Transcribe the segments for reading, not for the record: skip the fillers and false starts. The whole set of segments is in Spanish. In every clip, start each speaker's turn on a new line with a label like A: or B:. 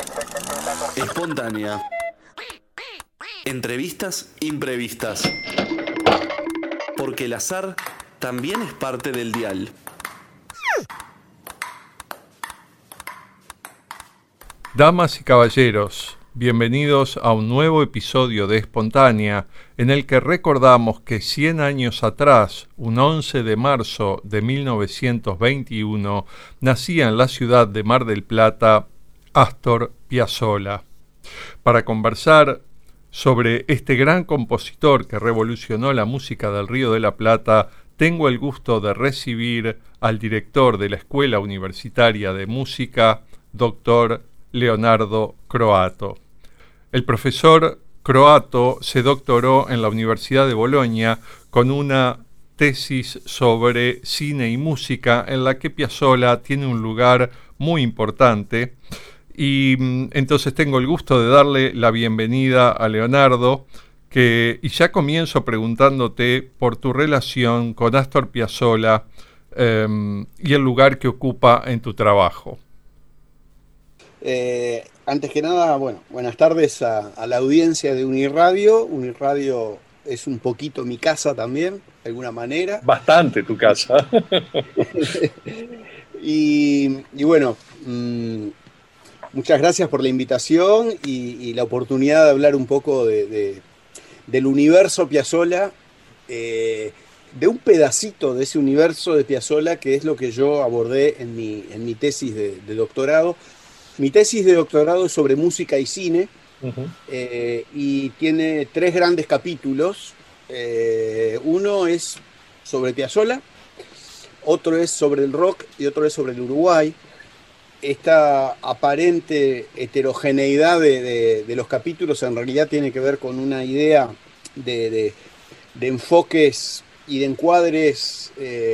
A: Espontánea. Entrevistas imprevistas. Porque el azar también es parte del dial.
B: Damas y caballeros, bienvenidos a un nuevo episodio de Espontánea, en el que recordamos que 100 años atrás, un 11 de marzo de 1921, nacía en la ciudad de Mar del Plata Astor Piazzolla. Para conversar sobre este gran compositor que revolucionó la música del Río de la Plata, tengo el gusto de recibir al director de la Escuela Universitaria de Música, Dr. Leonardo Croatto. El profesor Croatto se doctoró en la Universidad de Bolonia con una tesis sobre cine y música en la que Piazzolla tiene un lugar muy importante. Y entonces tengo el gusto de darle la bienvenida a Leonardo, y ya comienzo preguntándote por tu relación con Astor Piazzolla y el lugar que ocupa en tu trabajo.
C: Antes que nada, buenas tardes a la audiencia de Uniradio. Uniradio es un poquito mi casa también, de alguna manera.
D: Bastante tu casa.
C: y bueno, muchas gracias por la invitación y la oportunidad de hablar un poco del universo Piazzolla, de un pedacito de ese universo de Piazzolla, que es lo que yo abordé en mi tesis de doctorado. Mi tesis de doctorado es sobre música y cine, y tiene 3 grandes capítulos. Uno es sobre Piazzolla, otro es sobre el rock y otro es sobre el Uruguay. Esta aparente heterogeneidad de los capítulos en realidad tiene que ver con una idea de enfoques y de encuadres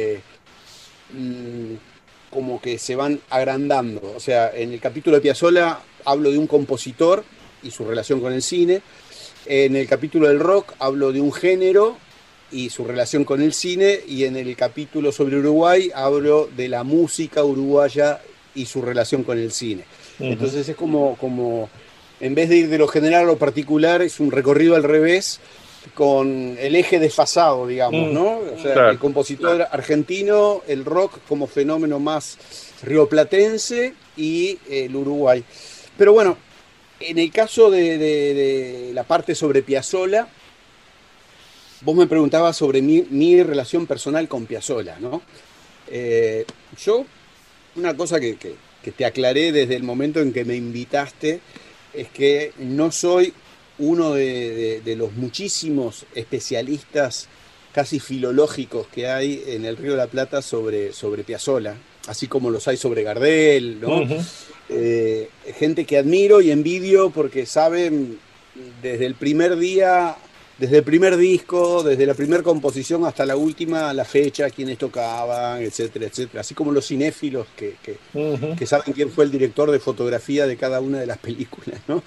C: como que se van agrandando. O sea, en el capítulo de Piazzolla hablo de un compositor y su relación con el cine. En el capítulo del rock hablo de un género y su relación con el cine. Y en el capítulo sobre Uruguay hablo de la música uruguaya y su relación con el cine. Entonces es como en vez de ir de lo general a lo particular, es un recorrido al revés, con el eje desfasado, digamos, ¿no? O sea, claro. El compositor argentino, el rock como fenómeno más rioplatense y el Uruguay. Pero bueno, en el caso de la parte sobre Piazzolla, vos me preguntabas sobre mi relación personal con Piazzolla, ¿no? Yo, una cosa que te aclaré desde el momento en que me invitaste, es que no soy uno de los muchísimos especialistas casi filológicos que hay en el Río de la Plata sobre Piazzolla, así como los hay sobre Gardel, ¿no? Gente que admiro y envidio porque saben desde el primer día, desde el primer disco, desde la primera composición hasta la última, la fecha, quiénes tocaban, etcétera, etcétera. Así como los cinéfilos que saben quién fue el director de fotografía de cada una de las películas, ¿no?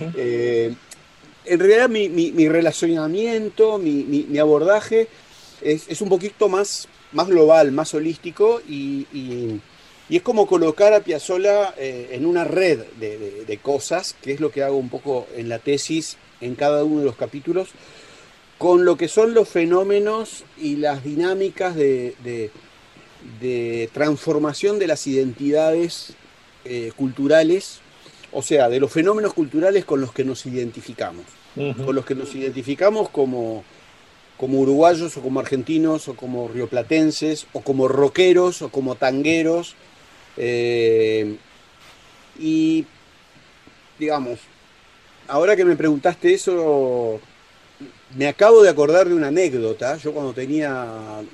C: En realidad mi relacionamiento, mi abordaje es un poquito más global, más holístico, y es como colocar a Piazzolla en una red de cosas, que es lo que hago un poco en la tesis, en cada uno de los capítulos, con lo que son los fenómenos y las dinámicas de transformación de las identidades culturales. O sea, de los fenómenos culturales con los que nos identificamos. Con los que nos identificamos como uruguayos, o como argentinos, o como rioplatenses, o como rockeros, o como tangueros. Y, digamos, ahora que me preguntaste eso, me acabo de acordar de una anécdota. Yo cuando tenía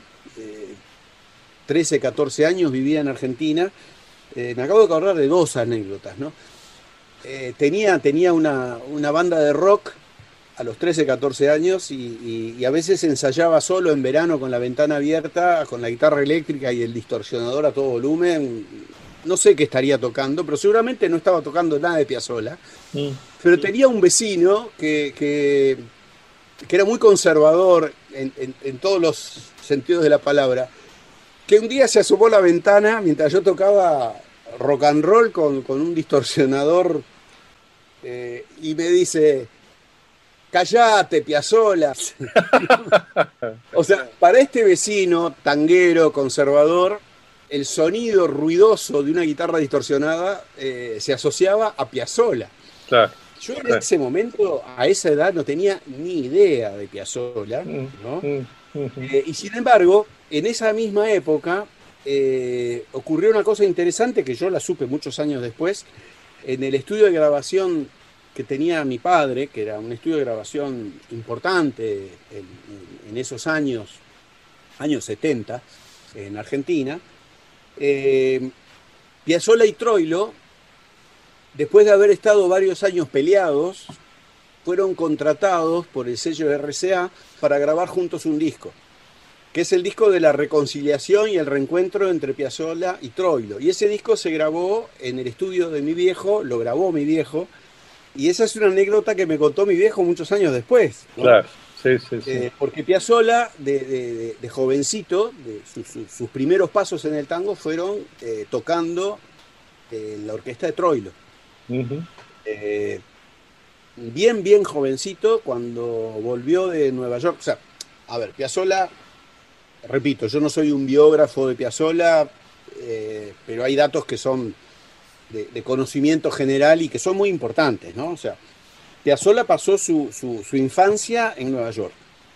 C: 13, 14 años, vivía en Argentina. Me acabo de acordar de 2 anécdotas, ¿no? Tenía una banda de rock a los 13, 14 años y a veces ensayaba solo en verano con la ventana abierta, con la guitarra eléctrica y el distorsionador a todo volumen. No sé qué estaría tocando, pero seguramente no estaba tocando nada de Piazzolla. Pero tenía un vecino que era muy conservador en todos los sentidos de la palabra, que un día se asomó a la ventana mientras yo tocaba rock and roll con un distorsionador y me dice, callate, Piazzolla. O sea, para este vecino tanguero, conservador, el sonido ruidoso de una guitarra distorsionada se asociaba a Piazzolla.
B: Claro.
C: Yo en ese momento, a esa edad, no tenía ni idea de Piazzolla, ¿no? Y sin embargo, en esa misma época ocurrió una cosa interesante que yo la supe muchos años después, en el estudio de grabación que tenía mi padre, que era un estudio de grabación importante en esos años 70, en Argentina. Piazzolla y Troilo, después de haber estado varios años peleados, fueron contratados por el sello RCA para grabar juntos un disco, que es el disco de la reconciliación y el reencuentro entre Piazzolla y Troilo. Y ese disco se grabó en el estudio de mi viejo, lo grabó mi viejo, y esa es una anécdota que me contó mi viejo muchos años después, ¿no?
B: Claro, sí.
C: Porque Piazzolla, de jovencito, sus primeros pasos en el tango fueron tocando en la orquesta de Troilo. Bien jovencito, cuando volvió de Nueva York. O sea, a ver, Piazzolla, repito, yo no soy un biógrafo de Piazzolla, pero hay datos que son de conocimiento general y que son muy importantes, ¿no? O sea, Piazzolla pasó su infancia en Nueva York.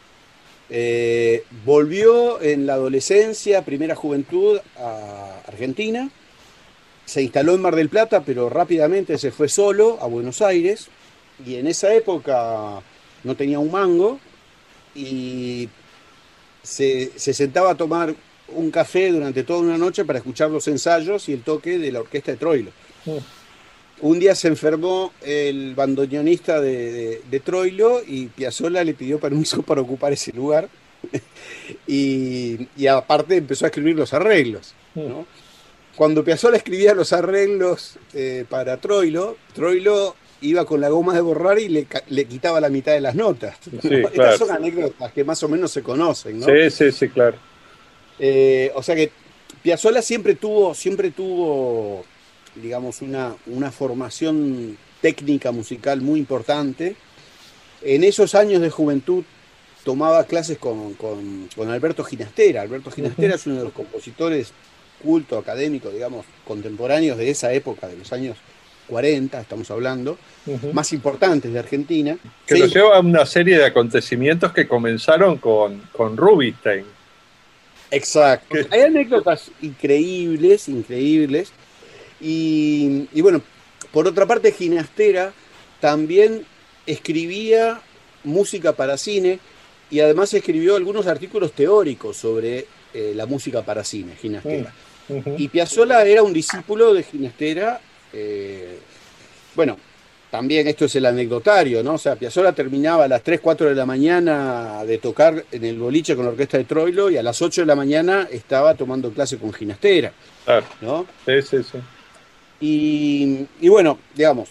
C: Volvió en la adolescencia, primera juventud, a Argentina. Se instaló en Mar del Plata, pero rápidamente se fue solo a Buenos Aires. Y en esa época no tenía un mango y se sentaba a tomar un café durante toda una noche para escuchar los ensayos y el toque de la orquesta de Troilo. Un día se enfermó el bandoneonista de Troilo y Piazzolla le pidió permiso para ocupar ese lugar y aparte empezó a escribir los arreglos, ¿no? Cuando Piazzolla escribía los arreglos para Troilo, Troilo iba con la goma de borrar y le quitaba la mitad de las notas, ¿no?
B: Sí,
C: Estas
B: claro.
C: son anécdotas que más o menos se conocen, ¿no?
B: Sí, claro.
C: O sea que Piazzolla siempre tuvo, digamos, una formación técnica musical muy importante. En esos años de juventud tomaba clases con Alberto Ginastera. Alberto Ginastera es uno de los compositores culto, académico, digamos, contemporáneos de esa época, de los años 40, estamos hablando, más importantes de Argentina.
B: Que nos lleva a una serie de acontecimientos que comenzaron con Rubinstein.
C: Exacto. Hay anécdotas increíbles. Y bueno, por otra parte, Ginastera también escribía música para cine y además escribió algunos artículos teóricos sobre la música para cine, Ginastera. Y Piazzolla era un discípulo de Ginastera. Bueno, también esto es el anecdotario, ¿no? O sea, Piazzolla terminaba a las 3, 4 de la mañana de tocar en el boliche con la orquesta de Troilo y a las 8 de la mañana estaba tomando clase con Ginastera,
B: Claro.
C: ¿no?
B: Sí.
C: Y bueno, digamos,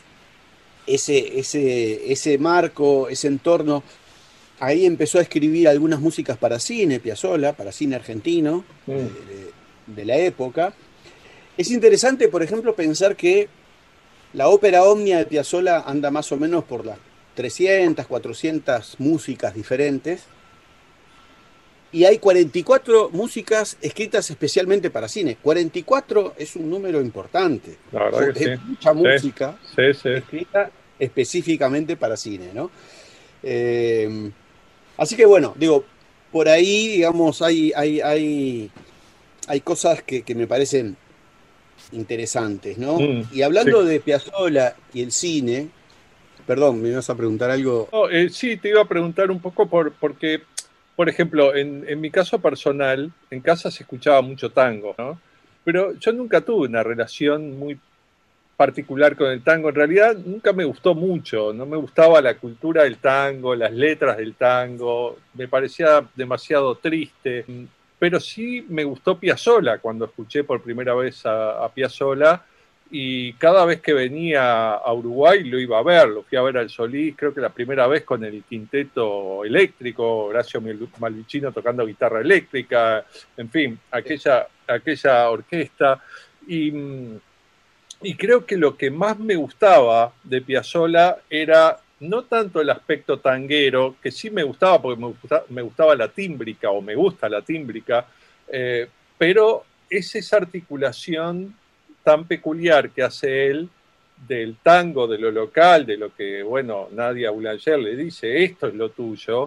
C: ese marco, ese entorno, ahí empezó a escribir algunas músicas para cine, Piazzolla, para cine argentino, de la época. Es interesante, por ejemplo, pensar que la ópera Omnia de Piazzolla anda más o menos por las 300, 400 músicas diferentes. Y hay 44 músicas escritas especialmente para cine. 44 es un número importante.
B: La verdad que
C: es mucha música
B: sí.
C: escrita específicamente para cine, ¿no? Así que bueno, digo, por ahí, digamos, hay cosas que me parecen interesantes, ¿no? Y hablando de Piazzolla y el cine, perdón, ¿me ibas a preguntar algo?
B: No, sí, te iba a preguntar un poco porque, por ejemplo, en mi caso personal, en casa se escuchaba mucho tango, ¿no? Pero yo nunca tuve una relación muy particular con el tango. En realidad nunca me gustó mucho, no me gustaba la cultura del tango, las letras del tango, me parecía demasiado triste. Pero sí me gustó Piazzolla cuando escuché por primera vez a Piazzolla, y cada vez que venía a Uruguay lo iba a ver, lo fui a ver al Solís, creo que la primera vez con el quinteto eléctrico, Horacio Malvicino tocando guitarra eléctrica, en fin, aquella orquesta. Y Y creo que lo que más me gustaba de Piazzolla era no tanto el aspecto tanguero, que sí me gustaba porque me gustaba la tímbrica, o me gusta la tímbrica, pero es esa articulación tan peculiar que hace él del tango, de lo local, de lo que, bueno, Nadia Boulanger le dice, esto es lo tuyo,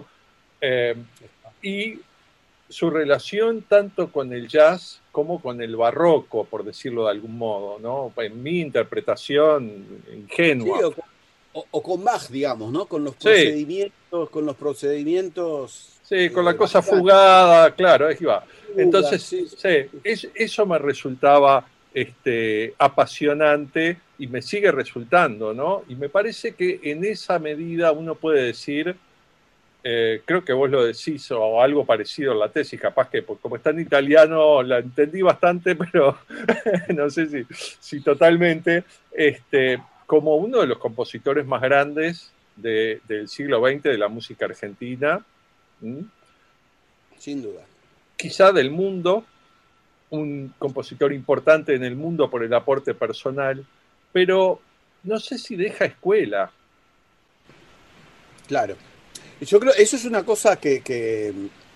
B: y su relación tanto con el jazz como con el barroco, por decirlo de algún modo, ¿no? En mi interpretación
C: Sí,
B: ingenua.
C: o con Bach, digamos, ¿no?
B: Sí,
C: Con los procedimientos
B: sí, con la cosa
C: bachianos,
B: fugada, claro, ahí va. Entonces,
C: sí,
B: sí,
C: sí.
B: eso me resultaba apasionante y me sigue resultando, ¿no? Y me parece que en esa medida uno puede decir, creo que vos lo decís o algo parecido en la tesis, capaz que como está en italiano la entendí bastante, pero no sé si totalmente, como uno de los compositores más grandes del siglo XX de la música argentina,
C: Sin duda.
B: quizá del mundo, un compositor importante en el mundo por el aporte personal, pero no sé si deja escuela.
C: Claro. Yo creo, eso es una cosa que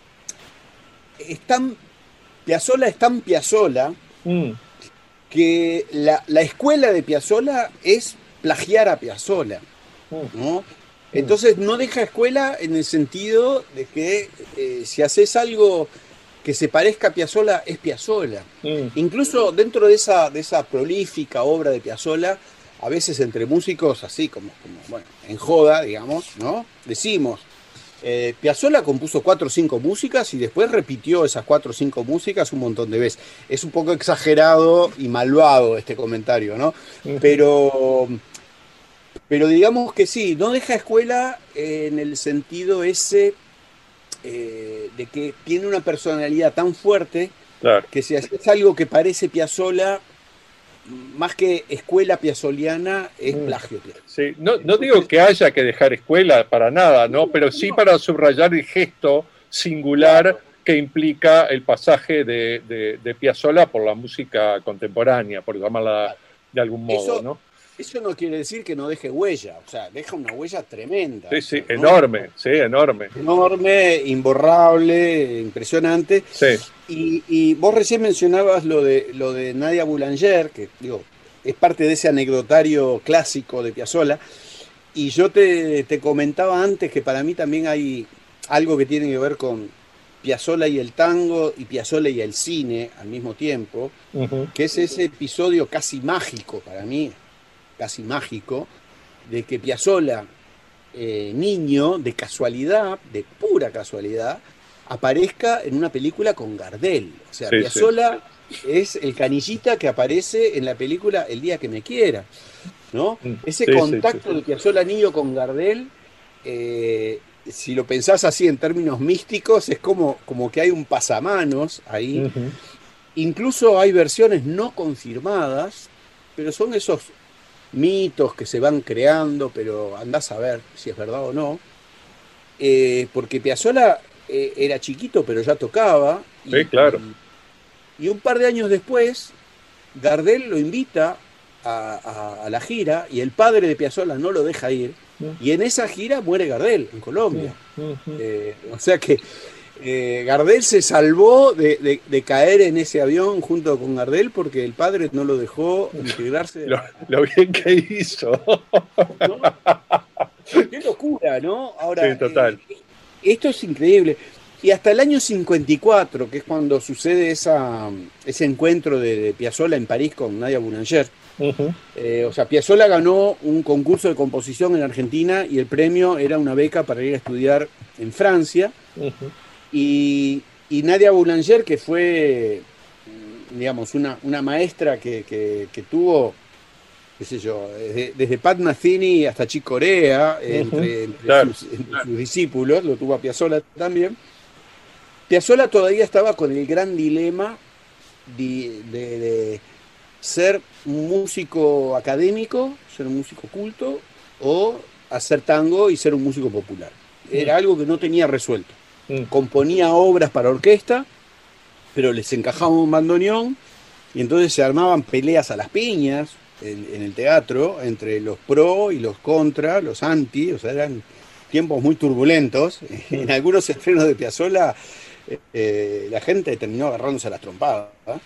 C: es tan, Piazzolla es tan Piazzolla
B: Mm,
C: que la escuela de Piazzolla es plagiar a Piazzolla,
B: mm,
C: ¿no?
B: mm,
C: Entonces no deja escuela en el sentido de que si haces algo que se parezca a Piazzolla, es Piazzolla.
B: mm.
C: Incluso dentro de esa prolífica obra de Piazzolla, a veces entre músicos, así bueno, en joda, digamos, ¿no? Decimos, Piazzolla compuso 4 o 5 músicas y después repitió esas 4 o 5 músicas un montón de veces. Es un poco exagerado y malvado este comentario, ¿no?
B: Ujú.
C: Pero, pero digamos que sí, no deja escuela en el sentido ese de que tiene una personalidad tan fuerte
B: Claro.
C: que si haces algo que parece Piazzolla, más que escuela piazzoliana, es
B: Mm.
C: plagio.
B: Sí, no digo
C: Entonces,
B: que haya que dejar escuela para nada,
C: no,
B: ¿no? Pero sí
C: no,
B: para subrayar el gesto singular
C: claro,
B: que implica el pasaje de Piazzolla por la música contemporánea, por llamarla
C: claro.
B: de algún modo,
C: Eso,
B: ¿no?
C: eso no quiere decir que no deje huella, o sea, deja una huella tremenda,
B: Sí,
C: o
B: sí,
C: sea, ¿no?
B: enorme, sí, enorme.
C: Enorme, imborrable, impresionante.
B: Sí.
C: Y vos recién mencionabas lo de Nadia Boulanger, que digo, es parte de ese anecdotario clásico de Piazzolla. Y yo te comentaba antes que para mí también hay algo que tiene que ver con Piazzolla y el tango y Piazzolla y el cine al mismo tiempo,
B: Ujú.
C: que es ese episodio casi mágico para mí, casi mágico, de que Piazzolla, niño, de casualidad, de pura casualidad, aparezca en una película con Gardel. O sea,
B: Sí, sí.
C: Piazzolla es el canillita que aparece en la película El día que me quiera, ¿no?
B: Mm.
C: Ese
B: Sí, sí, sí.
C: contacto de Piazzolla niño con Gardel, si lo pensás así en términos místicos, es como que hay un pasamanos ahí.
B: Ujú.
C: Incluso hay versiones no confirmadas, pero son esos mitos que se van creando, pero andás a ver si es verdad o no. Porque Piazzolla era chiquito, pero ya tocaba,
B: Sí, claro.
C: y un par de años después, Gardel lo invita a la gira y el padre de Piazzolla no lo deja ir.
B: Mm,
C: Y en esa gira muere Gardel, en
B: mm,
C: Colombia.
B: ujú.
C: O sea que Gardel se salvó de caer en ese avión junto con Gardel porque el padre no lo dejó integrarse.
B: Lo bien que hizo.
C: ¿No? Qué locura, ¿no?
B: Sí,
C: Ahora,
B: total.
C: esto es increíble. Y hasta el año 54, que es cuando sucede ese encuentro de Piazzolla en París con Nadia Boulanger.
B: Ujú.
C: O sea, Piazzolla ganó un concurso de composición en Argentina y el premio era una beca para ir a estudiar en Francia.
B: Ujú.
C: Y Nadia Boulanger, que fue, digamos, una maestra que tuvo, qué sé yo, desde Pat Metheny hasta Chick Corea,
B: Ujú.
C: entre
B: Claro.
C: sus discípulos, lo tuvo a Piazzolla también. Piazzolla todavía estaba con el gran dilema de ser un músico académico, ser un músico culto, o hacer tango y ser un músico popular.
B: Mm,
C: Era algo que no tenía resuelto.
B: mm.
C: Componía obras para orquesta, pero les encajaba un bandoneón y entonces se armaban peleas a las piñas. en el teatro entre los pro y los contra, los anti, o sea, eran tiempos muy turbulentos. En algunos estrenos de Piazzolla la gente terminó agarrándose a las trompadas,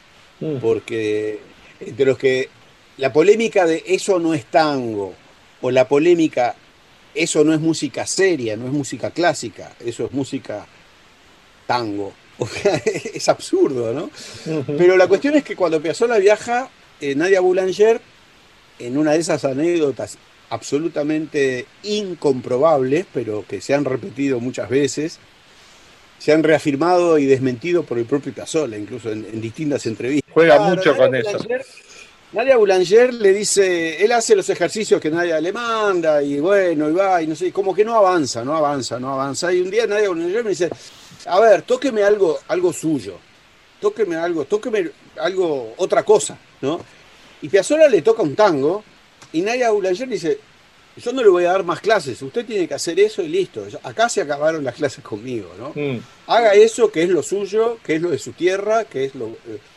C: porque entre los que la polémica de eso no es tango, o la polémica eso no es música seria, no es música clásica, eso es música tango. O sea, es absurdo, ¿no? Pero la cuestión es que cuando Piazzolla viaja, Nadia Boulanger, en una de esas anécdotas absolutamente incomprobables, pero que se han repetido muchas veces, se han reafirmado y desmentido por el propio Piazzolla, incluso en distintas entrevistas.
B: Juega mucho con eso.
C: Nadia Boulanger le dice, él hace los ejercicios que Nadia le manda, y bueno, y va, y no sé, como que no avanza. Y un día Nadia Boulanger me dice, a ver, tóqueme algo suyo, tóqueme algo, otra cosa, ¿no? Y Piazzolla le toca un tango, y Nadia Boulanger dice, yo no le voy a dar más clases, usted tiene que hacer eso y listo. Acá se acabaron las clases conmigo, ¿no? Haga eso, que es lo suyo, que es lo de su tierra, que es lo...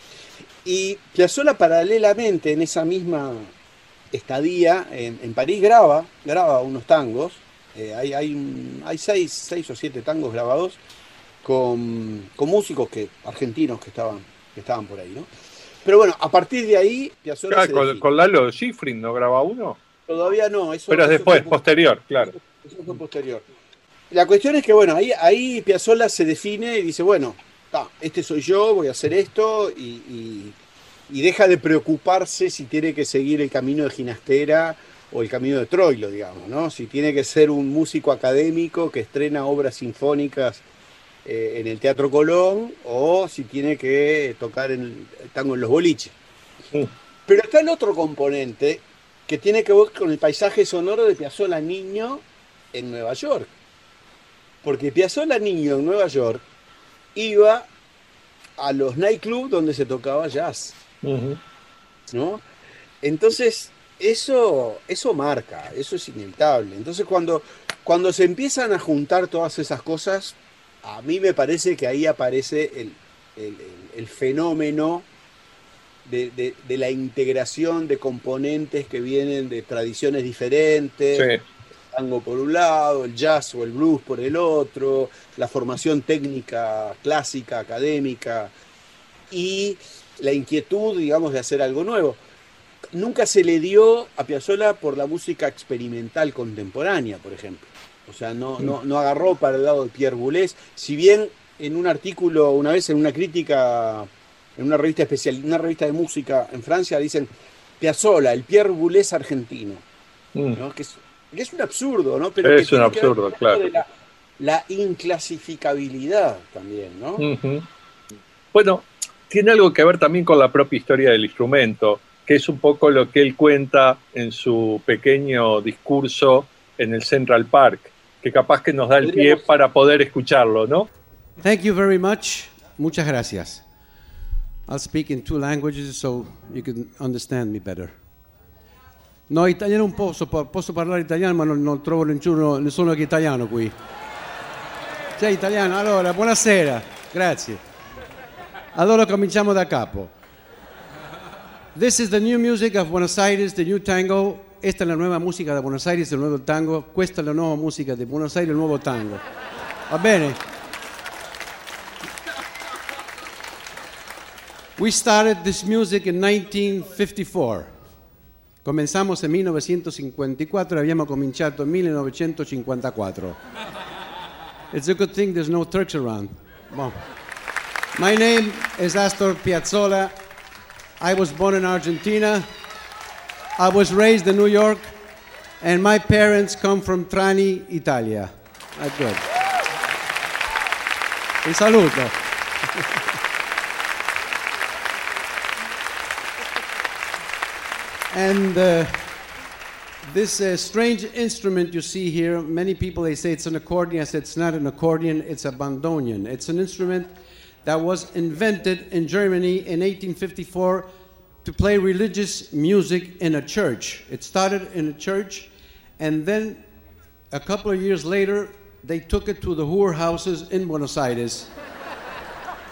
C: Y Piazzolla paralelamente en esa misma estadía en París graba unos tangos, hay 6 o 7 tangos grabados con músicos argentinos que estaban por ahí, ¿no? Pero bueno, a partir de ahí Piazzolla
B: con Lalo Schifrin, ¿no graba uno?
C: Todavía no, eso.
B: Pero después, posterior, claro.
C: Eso fue posterior. La cuestión es que, bueno, ahí Piazzolla se define y dice, bueno, este soy yo, voy a hacer esto, y deja de preocuparse si tiene que seguir el camino de Ginastera o el camino de Troilo, digamos, ¿no? Si tiene que ser un músico académico que estrena obras sinfónicas en el Teatro Colón, o si tiene que tocar el tango en los boliches. Pero está el otro componente que tiene que ver con el paisaje sonoro de Piazzolla niño en Nueva York. Porque Piazzolla niño en Nueva York iba a los nightclubs donde se tocaba jazz, ¿no? Entonces, eso marca, eso es inevitable. Entonces, cuando se empiezan a juntar todas esas cosas, a mí me parece que ahí aparece el fenómeno de la integración de componentes que vienen de tradiciones diferentes. Sí. Tango por un lado, el jazz o el blues por el otro, la formación técnica clásica, académica, y la inquietud, digamos, de hacer algo nuevo. Nunca se le dio a Piazzolla por la música experimental contemporánea, por ejemplo. O sea, no agarró para el lado de Pierre Boulez, si bien en un artículo, una vez en una crítica, en una revista especial, una revista de música en Francia, dicen Piazzolla, el Pierre Boulez argentino, ¿no? Que es un absurdo, ¿no? Pero
B: es un absurdo, claro.
C: De la inclasificabilidad también, ¿no?
B: Bueno, tiene algo que ver también con la propia historia del instrumento, que es un poco lo que él cuenta en su pequeño discurso en el Central Park, que capaz que nos da el pie para poder escucharlo, ¿no?
D: Thank you very much. Muchas gracias. I'll speak in 2 languages so you can understand me better. No, italiano un po', posso parlare italiano, ma non trovo nessuno che è italiano qui. C'è italiano? Allora, buonasera, grazie. Allora cominciamo da capo. This is the new music of Buenos Aires, the new tango. Esta es la nueva música de Buenos Aires, el nuevo tango. Questa è la nuova musica di Buenos Aires, il nuovo tango. Va bene? We started this music in 1954. Comenzamos en 1954 e abbiamo cominciato in 1954. It's a good thing there's no Turks around. Bon. My name is Astor Piazzolla. I was born in Argentina. I was raised in New York. And my parents come from Trani, Italia. That's good. Un saluto. And this strange instrument you see here, many people, they say it's an accordion. I said it's not an accordion, it's a bandoneon. It's an instrument that was invented in Germany in 1854 to play religious music in a church. It started in a church, and then a couple of years later, they took it to the whorehouses in Buenos Aires.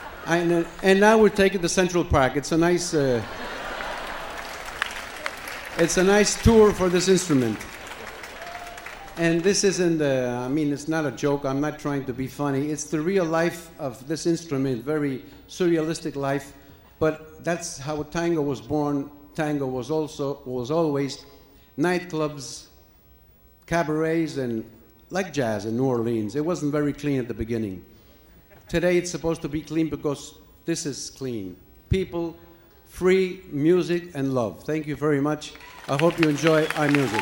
D: And now we're taking it to Central Park. It's a nice... It's a nice tour for this instrument. And this isn't, I mean, it's not a joke. I'm not trying to be funny. It's the real life of this instrument, very surrealistic life. But that's how tango was born. Tango was always nightclubs, cabarets, and like jazz in New Orleans. It wasn't very clean at the beginning. Today it's supposed to be clean because this is clean. People, free music and love. Thank you very much. I hope you enjoy our music.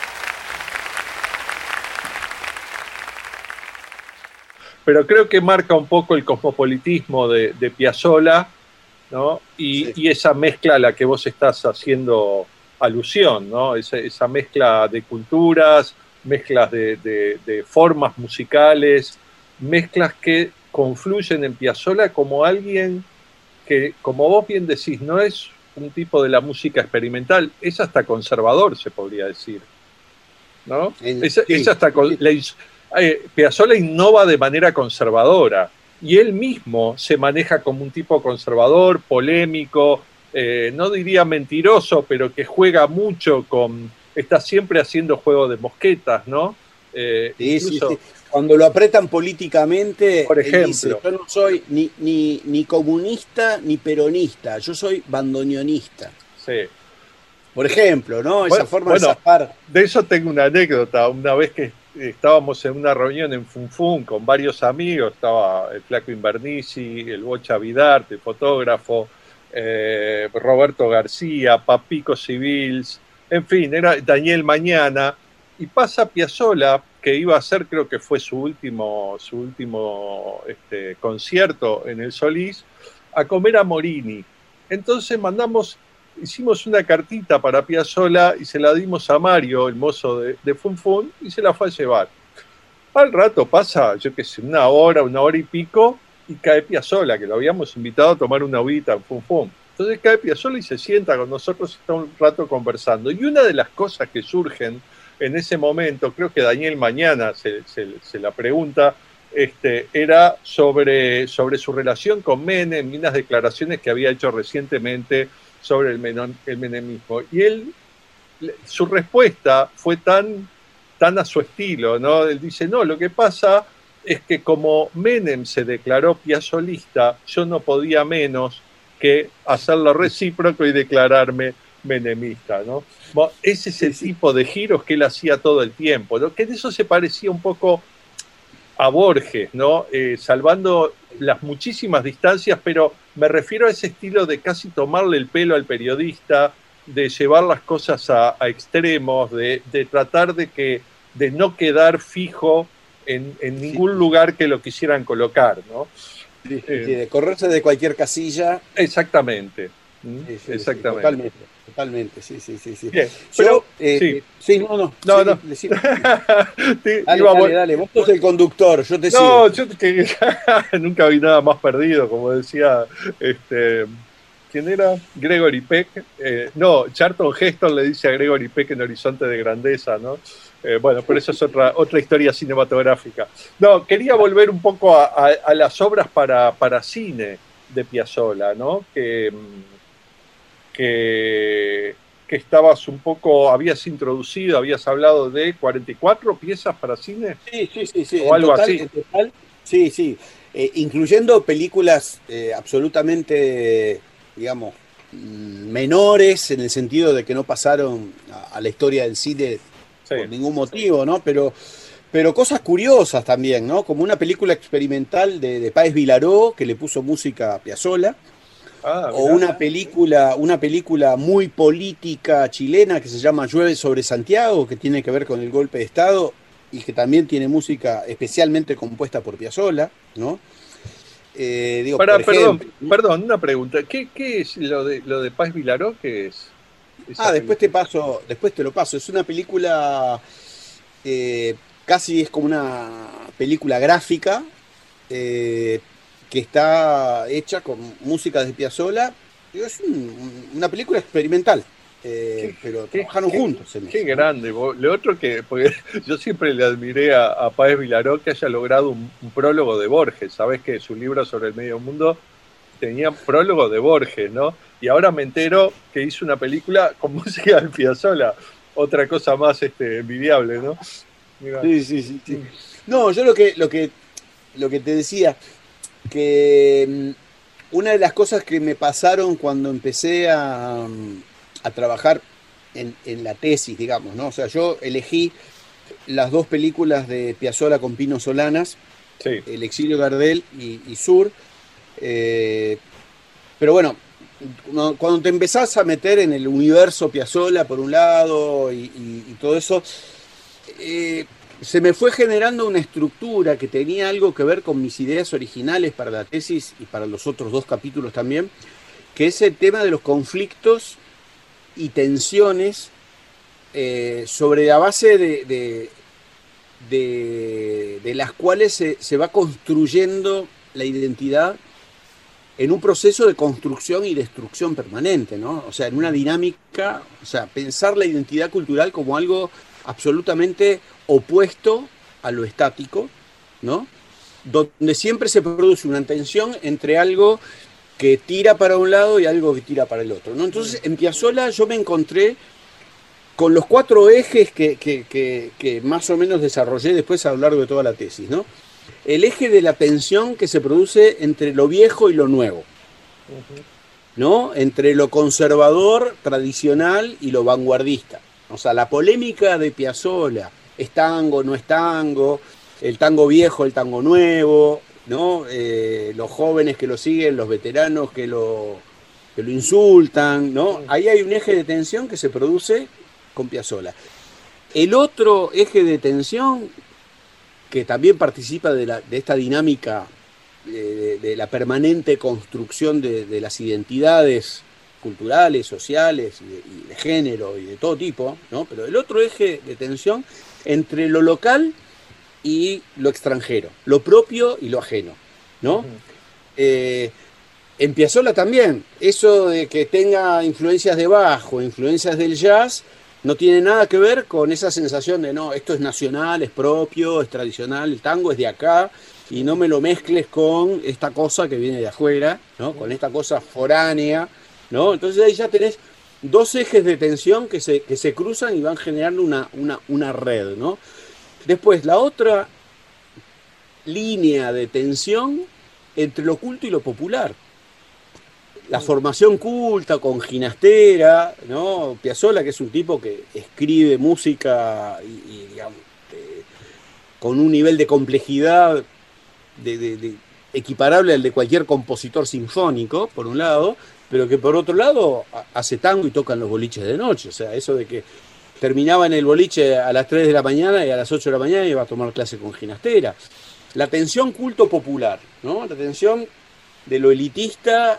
B: Pero creo que marca un poco el cosmopolitismo de Piazzolla, ¿no? Y esa mezcla a la que vos estás haciendo alusión, ¿no? Esa mezcla de culturas, mezclas de formas musicales, mezclas que confluyen en Piazzolla como alguien que, como vos bien decís, no es un tipo de la música experimental, es hasta conservador, se podría decir, ¿no? Es hasta Piazzolla innova de manera conservadora y él mismo se maneja como un tipo conservador, polémico, no diría mentiroso, pero que juega mucho está siempre haciendo juego de mosquetas, ¿no?
C: Incluso, sí. Cuando lo apretan políticamente,
B: por ejemplo,
C: dice, yo no soy ni comunista ni peronista, yo soy bandoneonista.
B: Sí.
C: Por ejemplo, ¿no? Esa forma de zafar.
B: De eso tengo una anécdota. Una vez que estábamos en una reunión en Funfun con varios amigos, estaba el Flaco Invernizzi, el Bocha Vidarte, el fotógrafo, Roberto García, Papico Civils, en fin, era Daniel Mañana, y pasa Piazzolla, que iba a hacer, creo que fue su último concierto en el Solís, a comer a Morini. Entonces hicimos una cartita para Piazzolla y se la dimos a Mario, el mozo de Funfun, y se la fue a llevar. Al rato pasa, yo qué sé, una hora y pico, y cae Piazzolla, que lo habíamos invitado a tomar una agüita en Funfun. Entonces cae Piazzolla y se sienta con nosotros, está un rato conversando. Y una de las cosas que surgen en ese momento, creo que Daniel Mañana se la pregunta, era sobre su relación con Menem y unas declaraciones que había hecho recientemente sobre el menemismo. Y su respuesta fue tan a su estilo, ¿no? Él dice, no, lo que pasa es que como Menem se declaró piazzolista, yo no podía menos que hacerlo recíproco y declararme menemista, ¿no? Bueno, ese es el tipo de giros que él hacía todo el tiempo, ¿no? Que en eso se parecía un poco a Borges, ¿no? Salvando las muchísimas distancias, pero me refiero a ese estilo de casi tomarle el pelo al periodista, de llevar las cosas a extremos, de tratar de no quedar fijo en ningún lugar que lo quisieran colocar, ¿no?
C: De correrse de cualquier casilla.
B: Exactamente.
C: Sí,
B: exactamente.
C: Totalmente, sí.
B: Bien,
C: Yo,
B: no.
C: Dale, vos sos el conductor, yo te sigo.
B: No, yo nunca vi nada más perdido, como decía, ¿quién era? Gregory Peck. Charlton Heston le dice a Gregory Peck en Horizonte de Grandeza, ¿no? Bueno, pero eso es otra historia cinematográfica. No, quería volver un poco a las obras para cine de Piazzolla, ¿no? Que estabas habías introducido, habías hablado de 44 piezas para cine.
C: Sí.
B: O algo así.
C: En total, sí. Incluyendo películas absolutamente, digamos, menores, en el sentido de que no pasaron a la historia del cine por ningún motivo, ¿no? Pero cosas curiosas también, ¿no? Como una película experimental de Páez Vilaró, que le puso música a Piazzolla. O una película muy política chilena que se llama Llueve sobre Santiago, que tiene que ver con el golpe de Estado y que también tiene música especialmente compuesta por Piazzolla, ¿no?
B: Perdón, una pregunta. ¿Qué es lo de Páez Vilaró? ¿Qué es?
C: Después te lo paso. Es una película, casi es como una película gráfica, que está hecha con música de Piazzolla. Es una película experimental, pero trabajaron juntos.
B: Qué grande. Lo otro porque yo siempre le admiré a Páez Vilaró que haya logrado un prólogo de Borges. Sabés que su libro sobre el medio mundo tenía prólogo de Borges, ¿no? y ahora me entero que hizo una película con música de Piazzolla, otra cosa más envidiable, ¿no? Mirá.
C: Sí. No, yo lo que te decía, que una de las cosas que me pasaron cuando empecé a trabajar en la tesis, digamos, ¿no? O sea, yo elegí las dos películas de Piazzolla con Pino Solanas,
B: Sí.
C: El exilio de Gardel y Sur. Pero bueno, cuando te empezás a meter en el universo Piazzolla por un lado y todo eso, se me fue generando una estructura que tenía algo que ver con mis ideas originales para la tesis y para los otros dos capítulos también, que es el tema de los conflictos y tensiones sobre la base de las cuales se va construyendo la identidad en un proceso de construcción y destrucción permanente, ¿no? O sea, en una dinámica, o sea, pensar la identidad cultural como algo absolutamente opuesto a lo estático, ¿no? Donde siempre se produce una tensión entre algo que tira para un lado y algo que tira para el otro, ¿no? Entonces, en Piazzolla yo me encontré con los 4 ejes que más o menos desarrollé después a lo largo de toda la tesis, ¿no? El eje de la tensión que se produce entre lo viejo y lo nuevo, ¿no? Entre lo conservador, tradicional y lo vanguardista. O sea, la polémica de Piazzolla, ¿es tango, no es tango? El tango viejo, el tango nuevo, ¿no? Los jóvenes que lo siguen, los veteranos que lo insultan, ¿no? Ahí hay un eje de tensión que se produce con Piazzolla. El otro eje de tensión que también participa de esta dinámica de la permanente construcción de las identidades culturales, sociales y de género y de todo tipo, ¿no? Pero el otro eje de tensión entre lo local y lo extranjero, lo propio y lo ajeno, ¿no? En Piazzolla también, eso de que tenga influencias de Bach o influencias del jazz no tiene nada que ver con esa sensación de no, esto es nacional, es propio, es tradicional, el tango es de acá, y no me lo mezcles con esta cosa que viene de afuera, ¿no? Con esta cosa foránea, ¿no? Entonces ahí ya tenés dos ejes de tensión que se cruzan y van generando una red, ¿no? Después, la otra línea de tensión entre lo culto y lo popular. La formación culta con Ginastera, ¿no? Piazzolla, que es un tipo que escribe música y digamos, con un nivel de complejidad equiparable al de cualquier compositor sinfónico, por un lado, pero que por otro lado hace tango y toca en los boliches de noche. O sea, eso de que terminaba en el boliche a las 3 de la mañana y a las 8 de la mañana iba a tomar clase con Ginastera. La tensión culto popular, ¿no? La tensión de lo elitista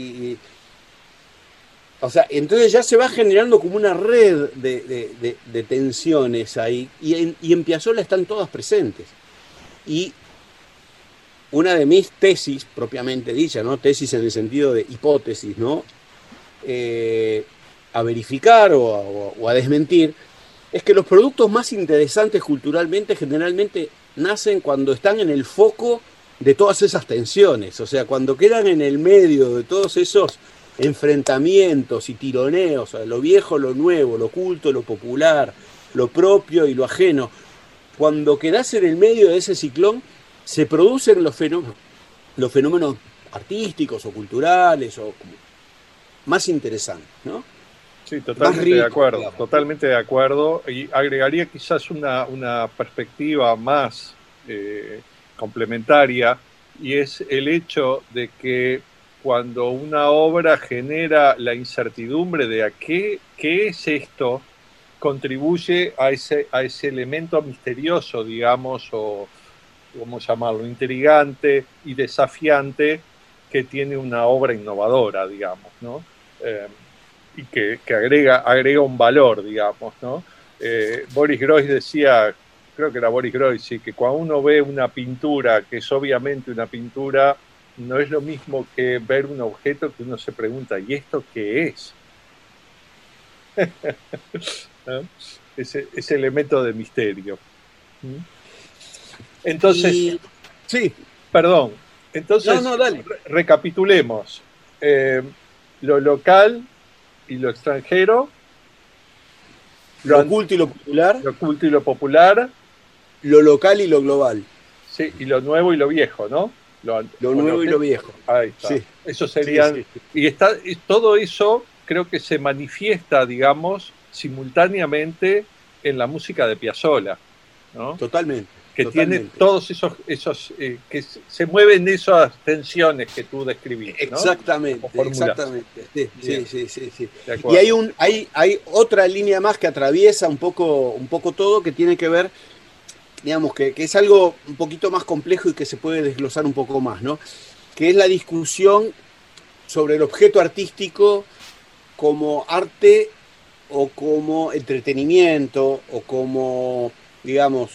C: o sea, entonces ya se va generando como una red de tensiones ahí, y en Piazzolla están todas presentes. Y una de mis tesis, propiamente dicha, ¿no? Tesis en el sentido de hipótesis, ¿no? A verificar o a desmentir, es que los productos más interesantes culturalmente generalmente nacen cuando están en el foco de todas esas tensiones, o sea, cuando quedan en el medio de todos esos enfrentamientos y tironeos, o sea, lo viejo, lo nuevo, lo culto, lo popular, lo propio y lo ajeno, cuando quedás en el medio de ese ciclón, se producen los fenómenos artísticos o culturales o más interesantes, ¿no?
B: Sí, totalmente de acuerdo, totalmente de acuerdo, y agregaría quizás una perspectiva más complementaria, y es el hecho de que cuando una obra genera la incertidumbre de qué es esto, contribuye a ese elemento misterioso, digamos, o ¿cómo llamarlo?, intrigante y desafiante que tiene una obra innovadora, digamos, ¿no? Y que agrega un valor, digamos, ¿no? Boris Groys decía, creo que era Boris Groys, sí, que cuando uno ve una pintura, que es obviamente una pintura, no es lo mismo que ver un objeto que uno se pregunta, ¿y esto qué es? ¿No? Ese elemento de misterio. Entonces,
C: sí.
B: Perdón, entonces
C: no, dale.
B: Recapitulemos. lo local y lo extranjero,
C: Lo oculto y lo popular,
B: lo culto y lo popular,
C: lo local y lo global.
B: sí, y lo nuevo y lo viejo, ¿no?
C: Lo nuevo y lo viejo.
B: Ahí está.
C: Sí.
B: Eso serían.
C: Sí, sí.
B: Y todo eso creo que se manifiesta, digamos, simultáneamente en la música de Piazzolla, ¿no?
C: Totalmente.
B: Que
C: totalmente.
B: tiene todos esos que se mueven esas tensiones que tú describiste, ¿no?
C: Exactamente,
B: O fórmulas.
C: exactamente. Sí.
B: De acuerdo.
C: Y hay otra línea más que atraviesa un poco todo, que tiene que ver, digamos, que es algo un poquito más complejo y que se puede desglosar un poco más, ¿no? Que es la discusión sobre el objeto artístico como arte o como entretenimiento o como, digamos,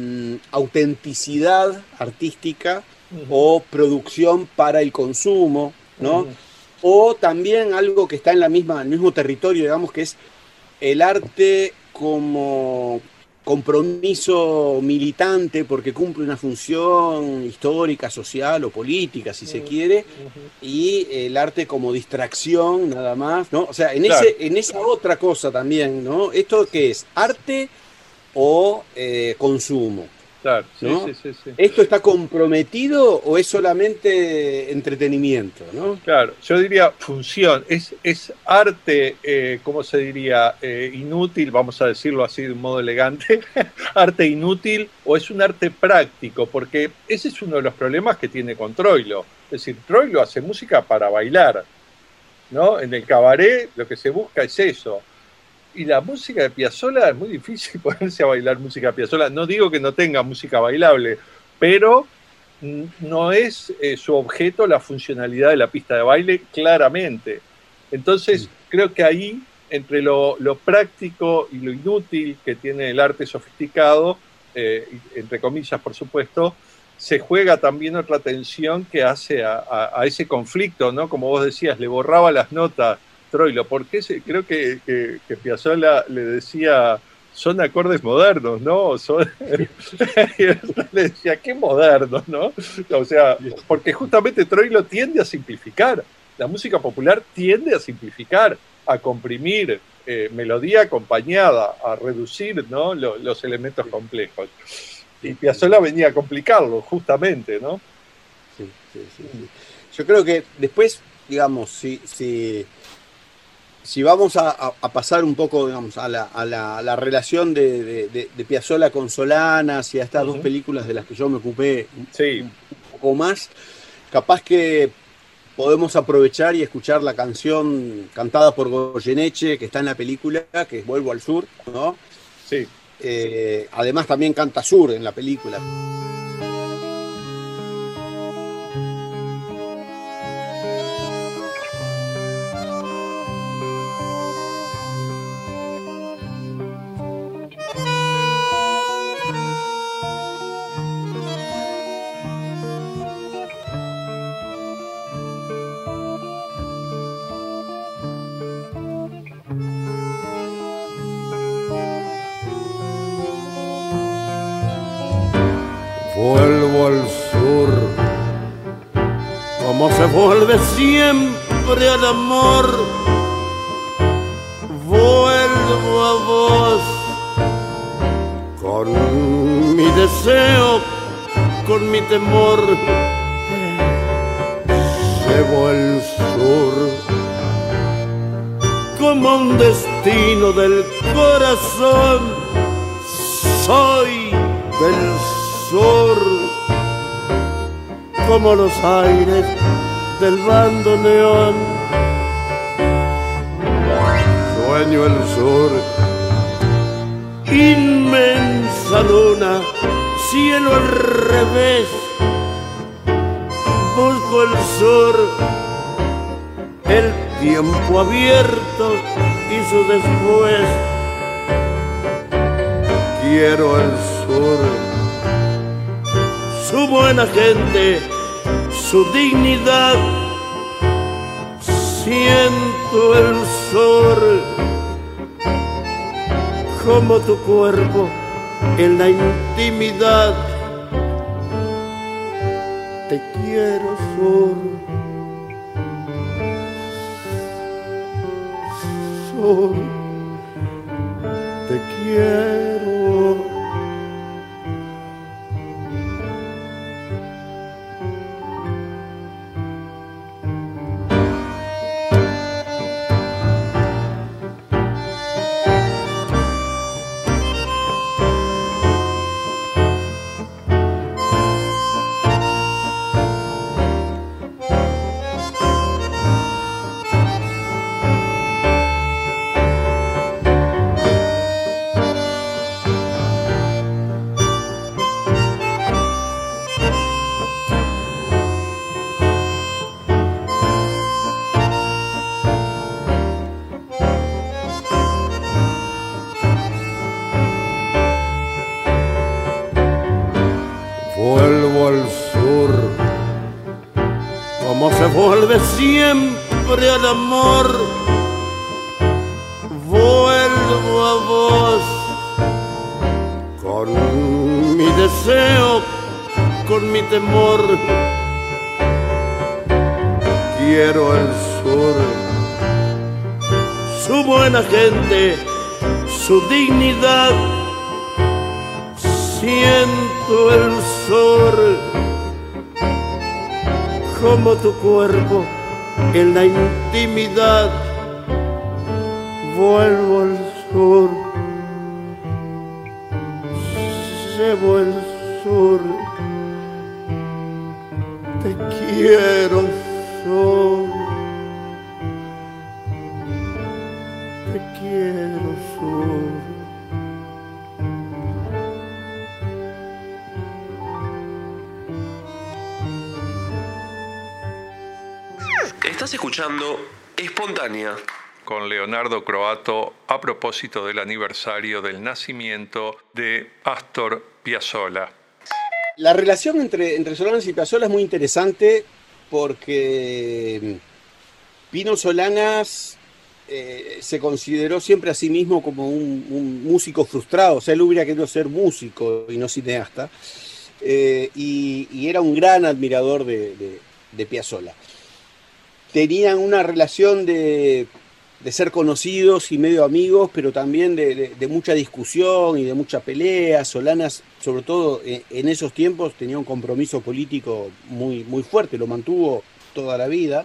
C: autenticidad artística o producción para el consumo, ¿no? O también algo que está en el mismo territorio, digamos, que es el arte como compromiso militante porque cumple una función histórica, social o política, si se quiere, y el arte como distracción nada más, ¿no? O sea,
B: Claro.
C: en esa otra cosa también, ¿no? ¿Esto qué es? ¿Arte o consumo?
B: Claro,
C: ¿no?
B: sí.
C: ¿Esto está comprometido o es solamente entretenimiento, ¿no?
B: Claro, yo diría función, es arte, ¿cómo se diría? Inútil, vamos a decirlo así de un modo elegante, arte inútil, o es un arte práctico, porque ese es uno de los problemas que tiene con Troilo. Es decir, Troilo hace música para bailar, ¿no? En el cabaret lo que se busca es eso. Y la música de Piazzolla es muy difícil ponerse a bailar música de Piazzolla. No digo que no tenga música bailable, pero no es su objeto la funcionalidad de la pista de baile, claramente. Entonces, creo que ahí, entre lo práctico y lo inútil que tiene el arte sofisticado, entre comillas, por supuesto, se juega también otra tensión que hace a ese conflicto, ¿no? Como vos decías, le borraba las notas Troilo, porque creo que Piazzolla le decía, son acordes modernos, ¿no? Y él le decía, qué modernos, ¿no? O sea, porque justamente Troilo tiende a simplificar, la música popular tiende a simplificar, a comprimir melodía acompañada, a reducir, ¿no? los elementos complejos. Y Piazzolla venía a complicarlo, justamente, ¿no?
C: Sí. Yo creo que después, digamos, si vamos a pasar un poco, digamos, a la relación de Piazzolla con Solanas y a estas dos películas de las que yo me ocupé un poco más, capaz que podemos aprovechar y escuchar la canción cantada por Goyeneche, que está en la película, que es Vuelvo al Sur, ¿no?
B: Sí.
C: Además también canta Sur en la película.
E: Vuelvo al sur, como se vuelve siempre al amor. Vuelvo a vos, con mi deseo, con mi temor. Llevo el sur, como un destino del corazón. Soy del sur, como los aires del bandoneón. Sueño el sur, inmensa luna, cielo al revés. Busco el sur, el tiempo abierto y su después. Quiero el sur, su buena gente, su dignidad. Siento el sur, como tu cuerpo en la intimidad. Te quiero, sur. sur, te quiero. Vuelvo al sur, como se vuelve siempre al amor. Vuelvo a vos, con mi deseo, con mi temor. Quiero el sur, su buena gente, su dignidad. Siento el sol como tu cuerpo en la intimidad. Vuelvo al sur, llevo el sur. Te quiero, sur. Te quiero, sur.
A: Estás escuchando Espontánea
B: con Leonardo Croatto a propósito del aniversario del nacimiento de Astor Piazzolla.
C: La relación entre Solanas y Piazzolla es muy interesante porque Pino Solanas se consideró siempre a sí mismo como un músico frustrado, o sea, él hubiera querido ser músico y no cineasta, y era un gran admirador de Piazzolla. Tenían una relación de ser conocidos y medio amigos, pero también de mucha discusión y de mucha pelea. Solanas, sobre todo en esos tiempos, tenía un compromiso político muy, muy fuerte, lo mantuvo toda la vida.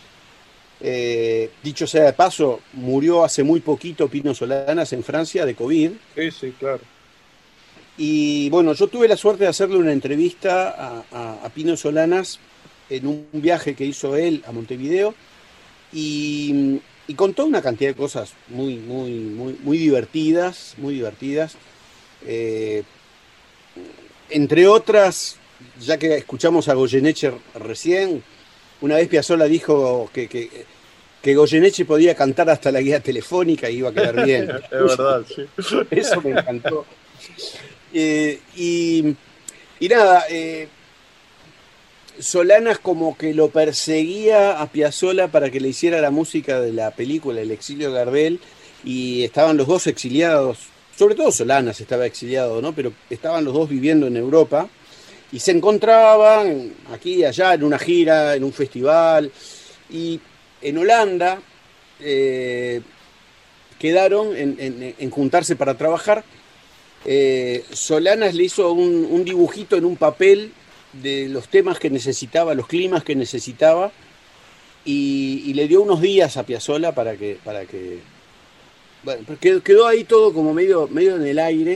C: Dicho sea de paso, murió hace muy poquito Pino Solanas en Francia de COVID.
B: Sí, claro.
C: Y bueno, yo tuve la suerte de hacerle una entrevista a Pino Solanas en un viaje que hizo él a Montevideo y contó una cantidad de cosas muy, muy, muy, muy divertidas, muy divertidas. Entre otras, ya que escuchamos a Goyeneche recién, una vez Piazzolla dijo que Goyeneche podía cantar hasta la guía telefónica y iba a quedar bien.
B: Es verdad, sí.
C: Eso me encantó. Y nada, Solanas como que lo perseguía a Piazzolla para que le hiciera la música de la película El exilio de Gardel, y estaban los dos exiliados, sobre todo Solanas estaba exiliado, ¿no? Pero estaban los dos viviendo en Europa y se encontraban aquí y allá en una gira, en un festival, y en Holanda quedaron en juntarse para trabajar. Solanas le hizo un dibujito en un papel de los temas que necesitaba, los climas que necesitaba, y le dio unos días a Piazzolla para que bueno, quedó ahí todo como medio en el aire,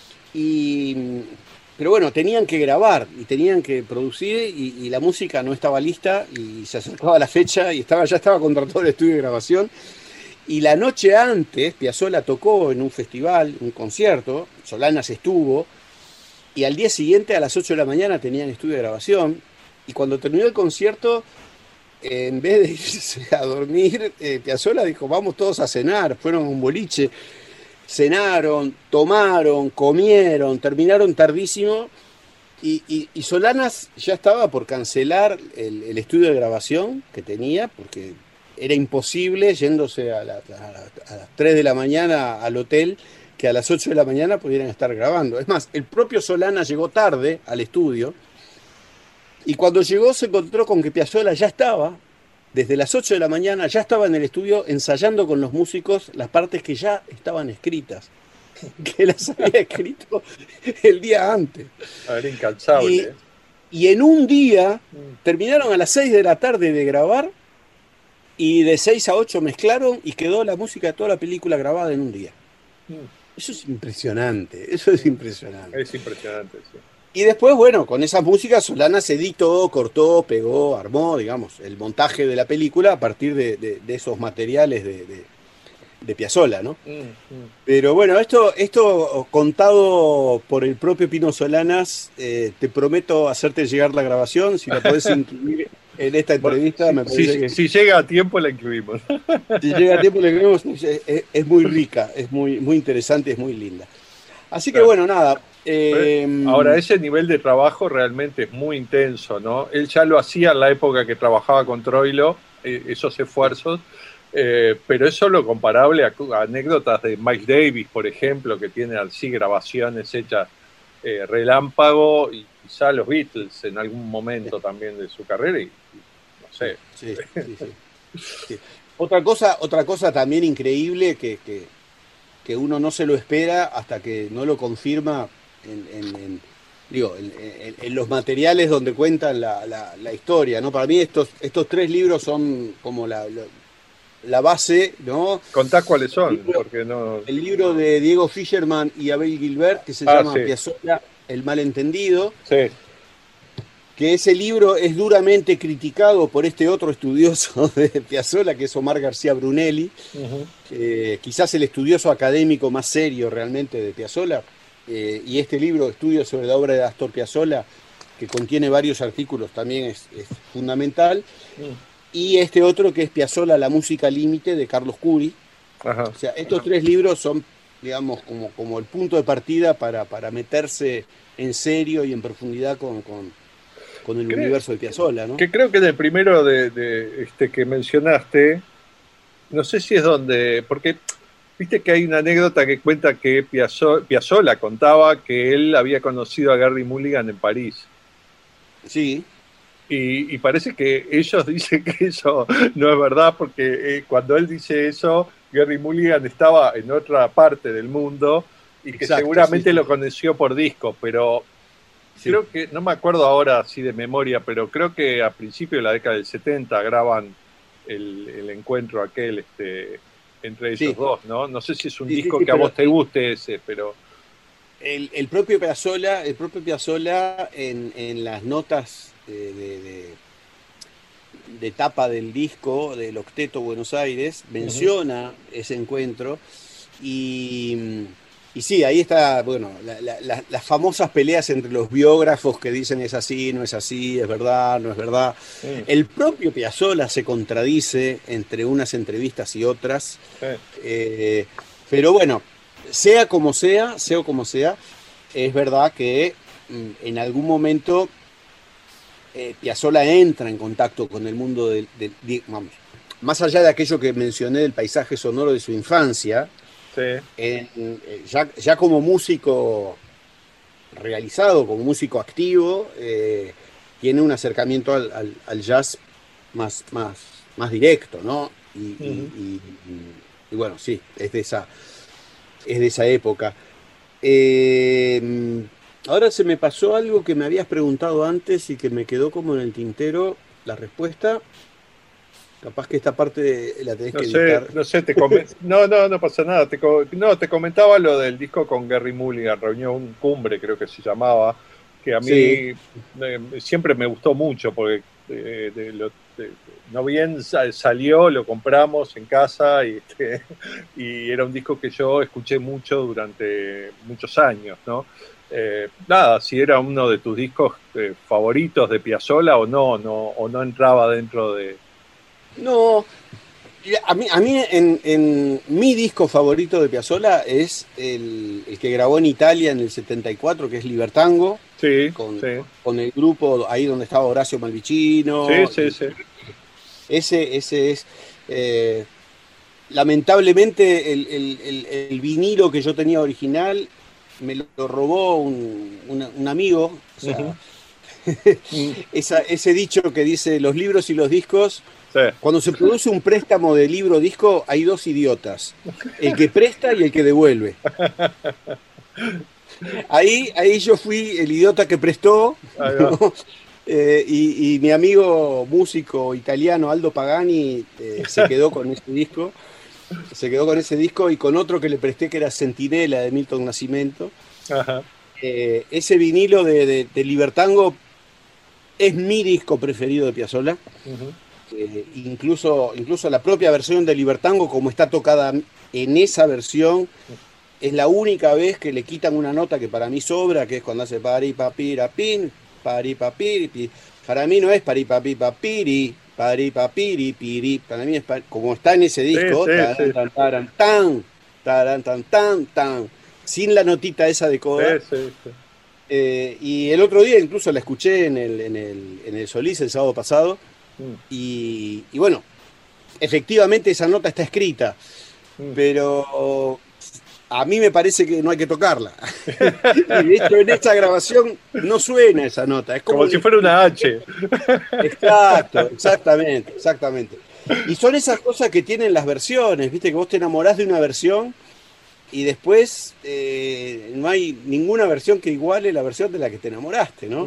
C: pero bueno, tenían que grabar y tenían que producir, y la música no estaba lista, y se acercaba la fecha y ya estaba contratado el estudio de grabación. Y la noche antes Piazzolla tocó en un festival, un concierto, Solanas estuvo, y al día siguiente a las 8 de la mañana tenían estudio de grabación, y cuando terminó el concierto, en vez de irse a dormir, Piazzolla dijo, vamos todos a cenar. Fueron a un boliche, cenaron, tomaron, comieron, terminaron tardísimo, y Solanas ya estaba por cancelar el estudio de grabación que tenía, porque era imposible, yéndose a las 3 de la mañana al hotel, que a las 8 de la mañana pudieran estar grabando. Es más, el propio Solanas llegó tarde al estudio, y cuando llegó se encontró con que Piazzolla ya estaba desde las 8 de la mañana ya estaba en el estudio ensayando con los músicos las partes que ya estaban escritas, que las había escrito el día antes.
B: Era incansable.
C: Y en un día terminaron a las 6 de la tarde de grabar y de 6 a 8 mezclaron y quedó la música de toda la película grabada en un día. Eso es impresionante, eso es impresionante.
B: Es impresionante, sí.
C: Y después, bueno, con esa música Solanas editó, cortó, pegó, armó, digamos, el montaje de la película a partir de esos materiales de Piazzolla, ¿no? Pero bueno, esto contado por el propio Pino Solanas, te prometo hacerte llegar la grabación, si la podés incluir en esta entrevista.
B: Bueno, si llega a tiempo la incluimos.
C: Si llega a tiempo la incluimos, es muy rica, es muy interesante, es muy linda. Así que bueno, nada.
B: Ahora, ese nivel de trabajo realmente es muy intenso, ¿no? Él ya lo hacía en la época que trabajaba con Troilo, esos esfuerzos, pero es solo comparable a anécdotas de Miles Davis, por ejemplo, que tiene así grabaciones hechas relámpago, y quizá los Beatles en algún momento también de su carrera, y no sé.
C: Sí. Otra cosa también increíble que uno no se lo espera hasta que no lo confirma en los materiales donde cuentan la historia, ¿no? Para mí estos 3 libros son como la base, ¿no?
B: Contá cuáles son, porque no...
C: El libro de Diego Fischerman y Abel Gilbert, que se llama Piazzolla, El malentendido.
B: Sí.
C: Que ese libro es duramente criticado por este otro estudioso de Piazzolla, que es Omar García Brunelli, quizás el estudioso académico más serio realmente de Piazzolla, y este libro, Estudios sobre la obra de Astor Piazzolla, que contiene varios artículos, también es fundamental, y este otro que es Piazzolla, la música límite, de Carlos Curi.
B: Ajá.
C: O sea, estos 3 libros son, digamos, como el punto de partida para meterse en serio y en profundidad con el universo de Piazzolla, ¿no?
B: Que creo que del primero que mencionaste, no sé si es donde, porque viste que hay una anécdota que cuenta que Piazzolla contaba que él había conocido a Gary Mulligan en París.
C: Sí.
B: Y parece que ellos dicen que eso no es verdad, porque cuando él dice eso, Gary Mulligan estaba en otra parte del mundo y que seguramente lo conoció por disco, pero... Sí. Creo que, no me acuerdo ahora así de memoria, pero creo que a principios de la década del 70 graban el encuentro aquel entre ellos dos, ¿no? No sé si es un disco que a vos te guste ese, pero...
C: El propio Piazzolla en las notas de tapa del disco del Octeto Buenos Aires menciona ese encuentro y sí, ahí está, bueno, las famosas peleas entre los biógrafos que dicen es así, no es así, es verdad, no es verdad. Sí. El propio Piazzolla se contradice entre unas entrevistas y otras. Sí. Pero bueno, sea como sea, es verdad que en algún momento Piazzolla entra en contacto con el mundo vamos, más allá de aquello que mencioné del paisaje sonoro de su infancia. Sí. Ya como músico realizado, como músico activo, tiene un acercamiento al jazz más directo, ¿no? Y bueno, sí, es de esa época. Ahora se me pasó algo que me habías preguntado antes y que me quedó como en el tintero la respuesta. Capaz que esta parte la tenés que editar.
B: No pasa nada. Te comentaba lo del disco con Gary Mulligan, Reunión Cumbre, creo que se llamaba, que a mí siempre me gustó mucho, porque no bien salió, lo compramos en casa y era un disco que yo escuché mucho durante muchos años, ¿no? Nada, si era uno de tus discos favoritos de Piazzolla o no entraba dentro de...
C: No, a mí en mi disco favorito de Piazzolla es el que grabó en Italia en el 74, que es Libertango, con el grupo ahí donde estaba Horacio Malvicino.
B: Sí.
C: Ese es, lamentablemente, el vinilo que yo tenía original me lo robó un amigo. O sea, ese dicho que dice: los libros y los discos
B: Sí.
C: Cuando se produce un préstamo de libro disco, hay dos idiotas: el que presta y el que devuelve. Ahí yo fui el idiota que prestó, ¿no? Y mi amigo músico italiano Aldo Pagani se quedó con ese disco. Se quedó con ese disco y con otro que le presté, que era Centinela, de Milton Nascimento.
B: Ajá.
C: Ese vinilo de Libertango es mi disco preferido de Piazzolla. Incluso la propia versión de Libertango, como está tocada en esa versión, es la única vez que le quitan una nota que para mí sobra, que es cuando hace pari papira pin, pari papiri. Para mí no es pari papi papiri, pari papiri piri. Para mí es como está en ese disco,
B: sí.
C: taran, tan, taran, tan, tan, sin la notita esa de coda.
B: Sí.
C: Y el otro día incluso la escuché en el Solís el sábado pasado. Y bueno, efectivamente esa nota está escrita, pero a mí me parece que no hay que tocarla. Y de hecho en esta grabación no suena esa nota. Es
B: como si fuera una H.
C: Exacto, exactamente. Y son esas cosas que tienen las versiones, viste, que vos te enamorás de una versión y después no hay ninguna versión que iguale la versión de la que te enamoraste, ¿no?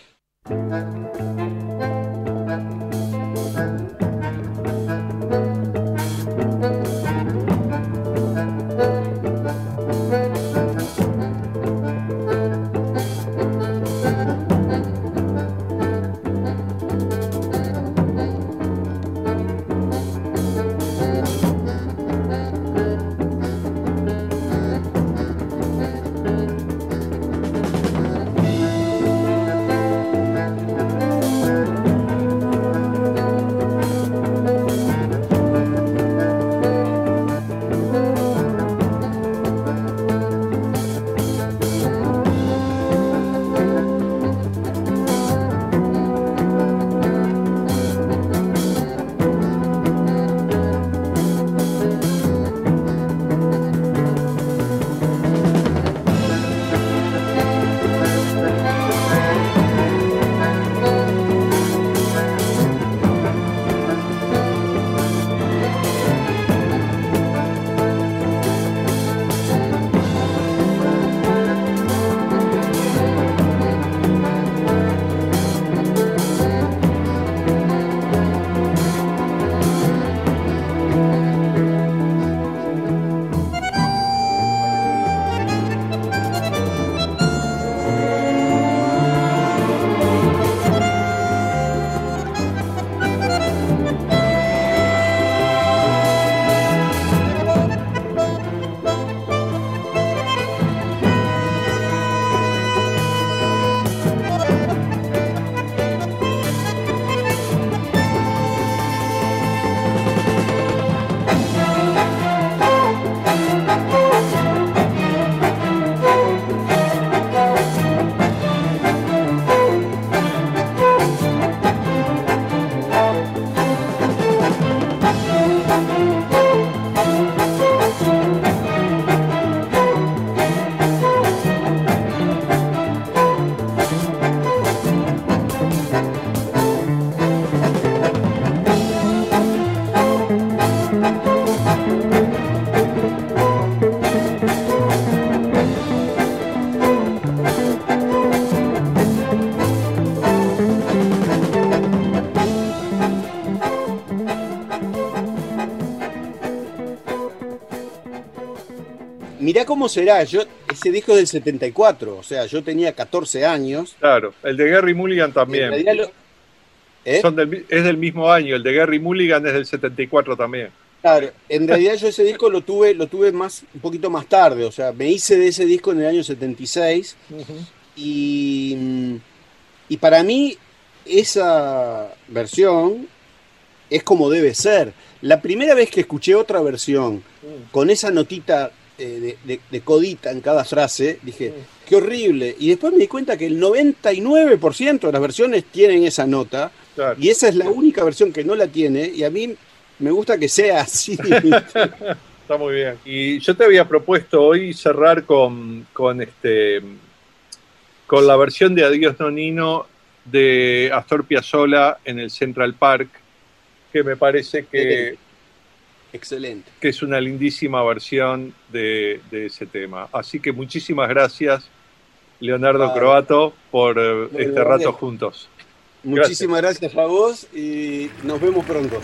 C: Mirá cómo será, ese disco es del 74, o sea, yo tenía 14 años.
B: Claro, el de Gerry Mulligan también. Es del mismo año, el de Gerry Mulligan es del 74 también.
C: Claro, en realidad yo ese disco lo tuve un poquito más tarde, o sea, me hice de ese disco en el año 76. Y para mí esa versión es como debe ser. La primera vez que escuché otra versión con esa notita de codita en cada frase, dije, qué horrible. Y después me di cuenta que el 99% de las versiones tienen esa nota, claro. Y esa es la única versión que no la tiene, y a mí me gusta que sea así.
B: Está muy bien. Y yo te había propuesto hoy cerrar con la versión de Adiós Nonino de Astor Piazzolla en el Central Park, que me parece que
C: Excelente.
B: es una lindísima versión de ese tema. Así que muchísimas gracias, Leonardo Croatto, por este rato juntos.
C: Muchísimas gracias a vos y nos vemos pronto.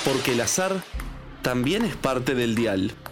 A: Porque el azar también es parte del dial.